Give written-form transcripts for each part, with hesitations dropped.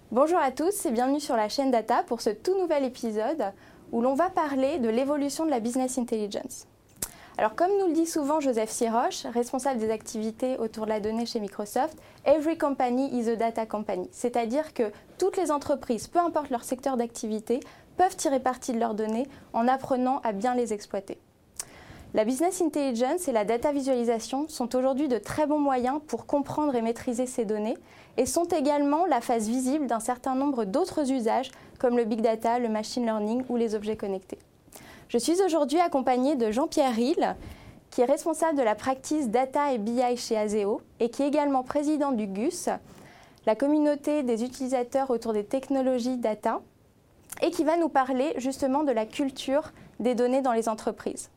Bonjour à tous et bienvenue sur la chaîne Data pour ce tout nouvel épisode où l'on va parler de l'évolution de la business intelligence. Alors comme nous le dit souvent Joseph Siroche, responsable des activités autour de la donnée chez Microsoft, every company is a data company, c'est-à-dire que toutes les entreprises, peu importe leur secteur d'activité, peuvent tirer parti de leurs données en apprenant à bien les exploiter. La business intelligence et la data visualisation sont aujourd'hui de très bons moyens pour comprendre et maîtriser ces données et sont également la face visible d'un certain nombre d'autres usages comme le big data, le machine learning ou les objets connectés. Je suis aujourd'hui accompagnée de Jean-Pierre Rille, qui est responsable de la practice data et BI chez Azeo et qui est également président du GUS, la communauté des utilisateurs autour des technologies data, et qui va nous parler justement de la culture des données dans les entreprises.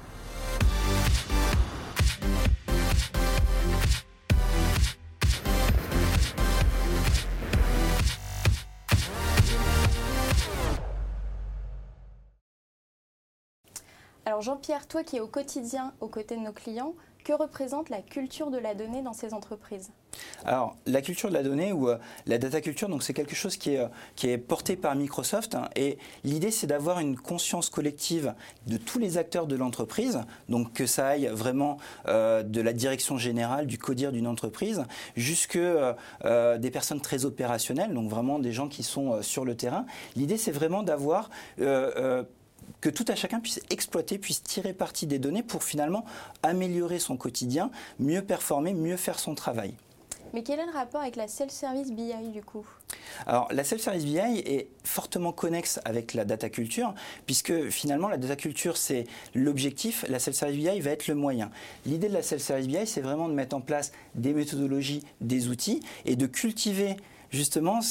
Alors Jean-Pierre, toi qui es au quotidien aux côtés de nos clients, que représente la culture de la donnée dans ces entreprises ? Alors, la culture de la donnée ou la data culture, donc c'est quelque chose qui est porté par Microsoft et l'idée c'est d'avoir une conscience collective de tous les acteurs de l'entreprise, donc que ça aille vraiment de la direction générale, du codir d'une entreprise, jusque des personnes très opérationnelles, donc vraiment des gens qui sont sur le terrain. L'idée c'est vraiment d'avoir que tout à chacun puisse exploiter, puisse tirer parti des données pour finalement améliorer son quotidien, mieux performer, mieux faire son travail. Mais quel est le rapport avec la self-service BI du coup ? Alors la self-service BI est fortement connexe avec la data culture puisque finalement la data culture c'est l'objectif, la self-service BI va être le moyen. L'idée de la self-service BI c'est vraiment de mettre en place des méthodologies, des outils et de cultiver justement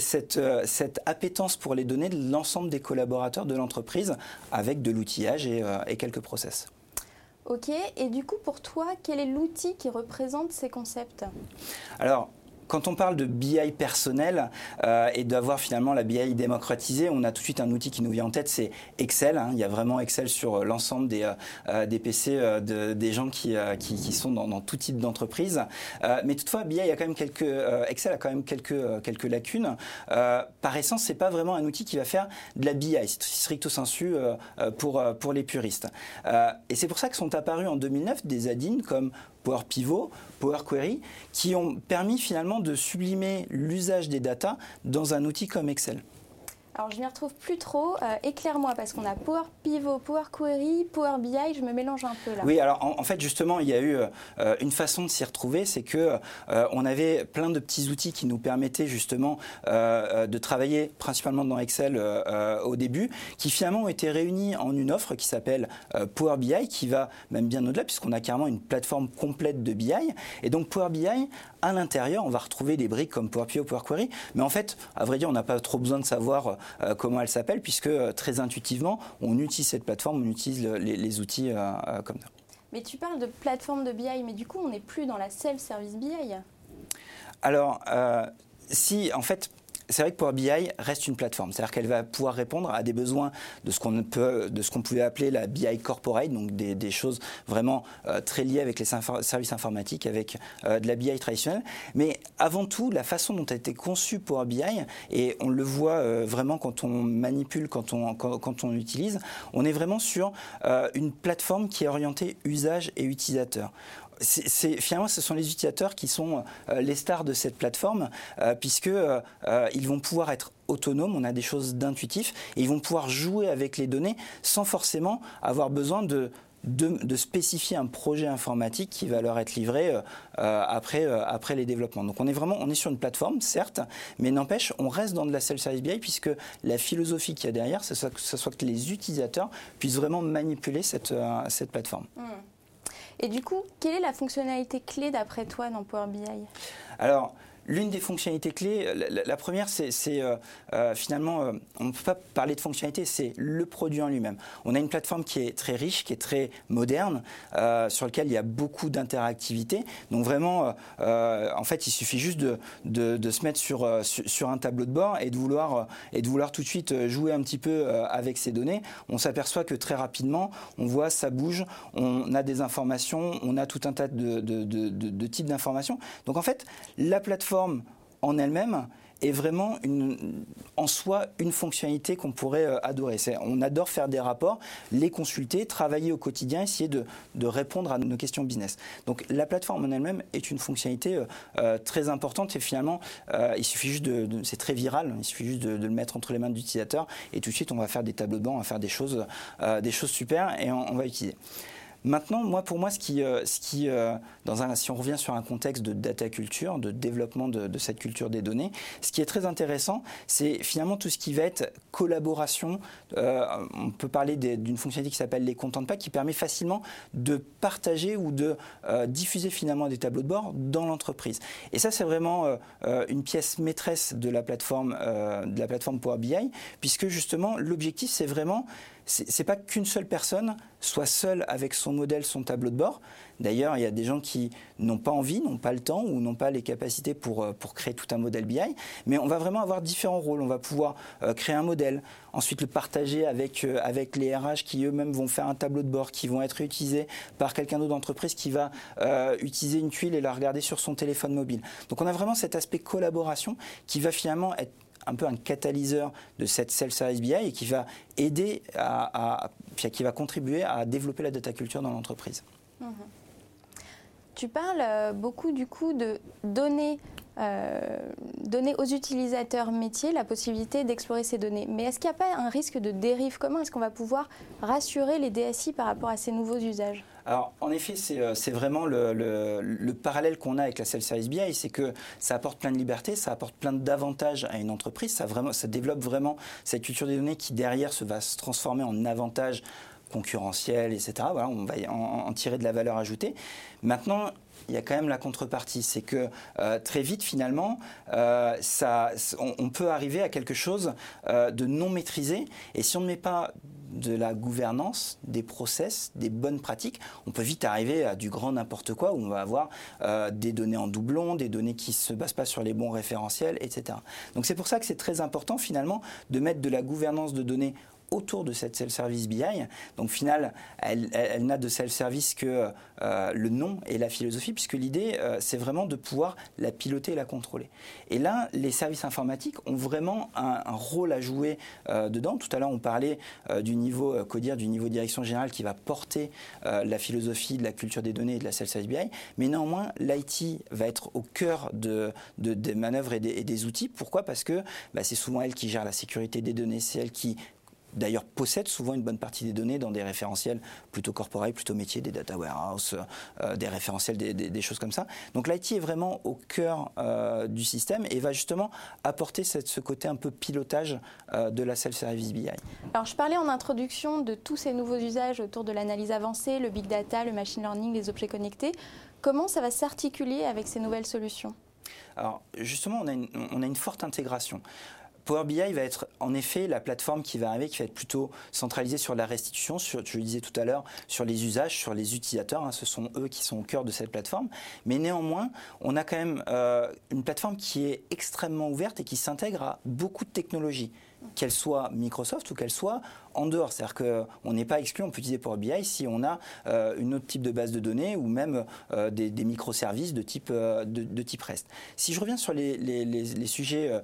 cette appétence pour les données de l'ensemble des collaborateurs de l'entreprise avec de l'outillage et quelques process. Ok, et du coup pour toi, quel est l'outil qui représente ces concepts ? Alors, quand on parle de BI personnel et d'avoir finalement la BI démocratisée, on a tout de suite un outil qui nous vient en tête, c'est Excel. Il y a vraiment Excel sur l'ensemble des PC des gens qui sont dans tout type d'entreprise. Mais toutefois, BI a quand même Excel a quand même quelques lacunes. Par essence, c'est pas vraiment un outil qui va faire de la BI, c'est stricto sensu pour les puristes. Et c'est pour ça que sont apparus en 2009 des add-ins comme Power Pivot, Power Query, qui ont permis finalement de sublimer l'usage des datas dans un outil comme Excel. Alors je ne m'y retrouve plus trop, éclaire-moi parce qu'on a Power Pivot, Power Query, Power BI, je me mélange un peu là. Oui, alors en fait justement il y a eu une façon de s'y retrouver, c'est que on avait plein de petits outils qui nous permettaient justement de travailler principalement dans Excel au début, qui finalement ont été réunis en une offre qui s'appelle Power BI, qui va même bien au-delà puisqu'on a carrément une plateforme complète de BI. Et donc Power BI, à l'intérieur, on va retrouver des briques comme Power Pivot, Power Query, mais en fait, à vrai dire, on n'a pas trop besoin de savoir comment elle s'appelle, puisque très intuitivement, on utilise cette plateforme, on utilise les outils comme ça. Mais tu parles de plateforme de BI, mais du coup, on n'est plus dans la self-service BI. Alors, si, en fait, c'est vrai que Power BI reste une plateforme, c'est-à-dire qu'elle va pouvoir répondre à des besoins de ce qu'on pouvait appeler la BI corporate, donc des choses vraiment très liées avec les services informatiques, avec de la BI traditionnelle. Mais avant tout, la façon dont a été conçue Power BI, et on le voit vraiment quand on manipule, quand on utilise, on est vraiment sur une plateforme qui est orientée usage et utilisateur. Finalement, ce sont les utilisateurs qui sont les stars de cette plateforme, puisque ils vont pouvoir être autonomes, on a des choses d'intuitif, et ils vont pouvoir jouer avec les données sans forcément avoir besoin de spécifier un projet informatique qui va leur être livré après les développements. Donc on est sur une plateforme, certes, mais n'empêche, on reste dans de la self-service BI puisque la philosophie qu'il y a derrière, c'est ce soit que les utilisateurs puissent vraiment manipuler cette plateforme. Et du coup, quelle est la fonctionnalité clé d'après toi dans Power BI ? Alors, l'une des fonctionnalités clés, la première, c'est finalement, on ne peut pas parler de fonctionnalité, c'est le produit en lui-même. On a une plateforme qui est très riche, qui est très moderne, sur laquelle il y a beaucoup d'interactivité. Donc vraiment, en fait, il suffit juste de se mettre sur un tableau de bord et de vouloir tout de suite jouer un petit peu avec ces données. On s'aperçoit que très rapidement, on voit ça bouge, on a des informations, on a tout un tas de types d'informations. Donc en fait, la plateforme en elle-même est vraiment en soi une fonctionnalité qu'on pourrait adorer. On adore faire des rapports, les consulter, travailler au quotidien, essayer de répondre à nos questions business. Donc la plateforme en elle-même est une fonctionnalité très importante et finalement il suffit juste c'est très viral, il suffit juste de le mettre entre les mains de l'utilisateur et tout de suite on va faire des tableaux de bord, on va faire des choses super et on va utiliser. Maintenant, pour moi, si on revient sur un contexte de data culture, de développement de cette culture des données, ce qui est très intéressant, c'est finalement tout ce qui va être collaboration. On peut parler d'une fonctionnalité qui s'appelle les content packs, qui permet facilement de partager ou de diffuser finalement des tableaux de bord dans l'entreprise. Et ça, c'est vraiment une pièce maîtresse de la plateforme Power BI, puisque justement, l'objectif, c'est vraiment c'est pas qu'une seule personne soit seule avec son modèle, son tableau de bord. D'ailleurs, il y a des gens qui n'ont pas envie, n'ont pas le temps ou n'ont pas les capacités pour créer tout un modèle BI. Mais on va vraiment avoir différents rôles. On va pouvoir créer un modèle, ensuite le partager avec les RH qui eux-mêmes vont faire un tableau de bord qui vont être utilisés par quelqu'un d'autre d'entreprise qui va utiliser une tuile et la regarder sur son téléphone mobile. Donc on a vraiment cet aspect collaboration qui va finalement être un peu un catalyseur de cette self-service BI et qui va aider qui va contribuer à développer la data culture dans l'entreprise. Mmh. Tu parles beaucoup du coup de donner aux utilisateurs métiers la possibilité d'explorer ces données. Mais est-ce qu'il n'y a pas un risque de dérive ? Comment est-ce qu'on va pouvoir rassurer les DSI par rapport à ces nouveaux usages ? Alors, en effet, c'est vraiment le parallèle qu'on a avec la self-service BI, c'est que ça apporte plein de liberté, ça apporte plein d'avantages à une entreprise, ça développe vraiment cette culture des données qui, derrière, va se transformer en avantages concurrentiels, etc. Voilà, on va en tirer de la valeur ajoutée. Maintenant, il y a quand même la contrepartie, c'est que très vite, finalement, on peut arriver à quelque chose de non maîtrisé. Et si on ne met pas de la gouvernance, des process, des bonnes pratiques, on peut vite arriver à du grand n'importe quoi où on va avoir des données en doublon, des données qui ne se basent pas sur les bons référentiels, etc. Donc c'est pour ça que c'est très important finalement de mettre de la gouvernance de données autour de cette self-service BI. Donc, au final, elle n'a de self-service que le nom et la philosophie, puisque l'idée, c'est vraiment de pouvoir la piloter et la contrôler. Et là, les services informatiques ont vraiment un rôle à jouer dedans. Tout à l'heure, on parlait du niveau CODIR, du niveau direction générale qui va porter la philosophie de la culture des données et de la self-service BI. Mais néanmoins, l'IT va être au cœur des manœuvres et des outils. Pourquoi ? Parce que c'est souvent elle qui gère la sécurité des données, c'est elle qui d'ailleurs possède souvent une bonne partie des données dans des référentiels plutôt corporate, plutôt métiers, des data warehouse, des référentiels, des choses comme ça. Donc l'IT est vraiment au cœur du système et va justement apporter ce côté un peu pilotage de la self-service BI. Alors je parlais en introduction de tous ces nouveaux usages autour de l'analyse avancée, le big data, le machine learning, les objets connectés. Comment ça va s'articuler avec ces nouvelles solutions ? Alors justement, on a une forte intégration. Power BI va être en effet la plateforme qui va arriver, qui va être plutôt centralisée sur la restitution, je le disais tout à l'heure, sur les usages, sur les utilisateurs. Ce sont eux qui sont au cœur de cette plateforme. Mais néanmoins, on a quand même une plateforme qui est extrêmement ouverte et qui s'intègre à beaucoup de technologies, qu'elles soient Microsoft ou qu'elles soient en dehors. C'est-à-dire qu'on n'est pas exclu, on peut utiliser Power BI si on a un autre type de base de données ou même des microservices de type REST. Si je reviens sur les sujets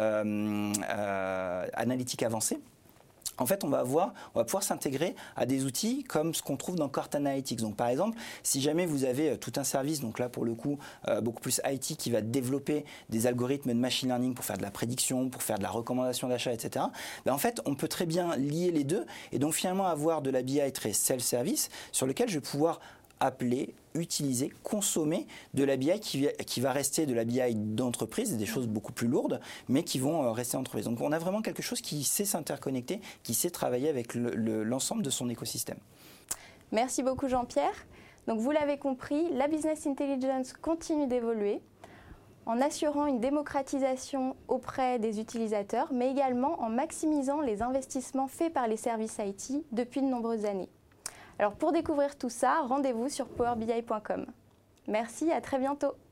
analytiques avancés, en fait, on va pouvoir s'intégrer à des outils comme ce qu'on trouve dans Cort Analytics. Donc, par exemple, si jamais vous avez tout un service, donc là, pour le coup, beaucoup plus IT, qui va développer des algorithmes de machine learning pour faire de la prédiction, pour faire de la recommandation d'achat, etc., en fait, on peut très bien lier les deux et donc finalement avoir de la BI très self-service sur lequel je vais pouvoir appeler, utiliser, consommer de la BI qui va rester de la BI d'entreprise, des choses beaucoup plus lourdes, mais qui vont rester entreprises. Donc on a vraiment quelque chose qui sait s'interconnecter, qui sait travailler avec l'ensemble de son écosystème. Merci beaucoup Jean-Pierre. Donc vous l'avez compris, la business intelligence continue d'évoluer en assurant une démocratisation auprès des utilisateurs, mais également en maximisant les investissements faits par les services IT depuis de nombreuses années. Alors pour découvrir tout ça, rendez-vous sur powerbi.com. Merci, à très bientôt.